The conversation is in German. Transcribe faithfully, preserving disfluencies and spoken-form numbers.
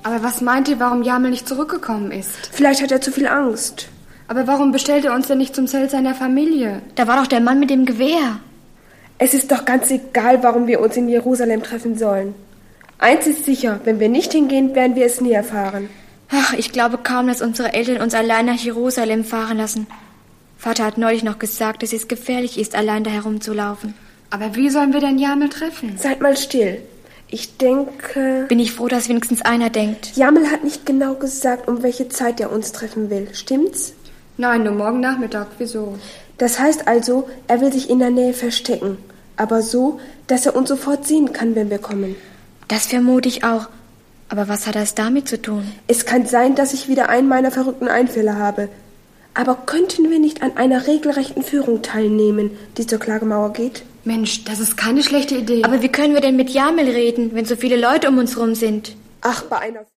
Aber was meint ihr, warum Jamel nicht zurückgekommen ist? Vielleicht hat er zu viel Angst. Aber warum bestellt er uns denn nicht zum Zelt seiner Familie? Da war doch der Mann mit dem Gewehr. Es ist doch ganz egal, warum wir uns in Jerusalem treffen sollen. Eins ist sicher, wenn wir nicht hingehen, werden wir es nie erfahren. Ach, ich glaube kaum, dass unsere Eltern uns allein nach Jerusalem fahren lassen. Vater hat neulich noch gesagt, dass es gefährlich ist, allein da herumzulaufen. Aber wie sollen wir denn Jamel treffen? Seid mal still. Ich denke... Bin ich froh, dass wenigstens einer denkt. Jamel hat nicht genau gesagt, um welche Zeit er uns treffen will. Stimmt's? Nein, nur morgen Nachmittag. Wieso? Das heißt also, er will sich in der Nähe verstecken. Aber so, dass er uns sofort sehen kann, wenn wir kommen. Das vermute ich auch. Aber was hat das damit zu tun? Es kann sein, dass ich wieder einen meiner verrückten Einfälle habe. Aber könnten wir nicht an einer regelrechten Führung teilnehmen, die zur Klagemauer geht? Mensch, das ist keine schlechte Idee. Aber wie können wir denn mit Jamel reden, wenn so viele Leute um uns rum sind? Ach, bei einer...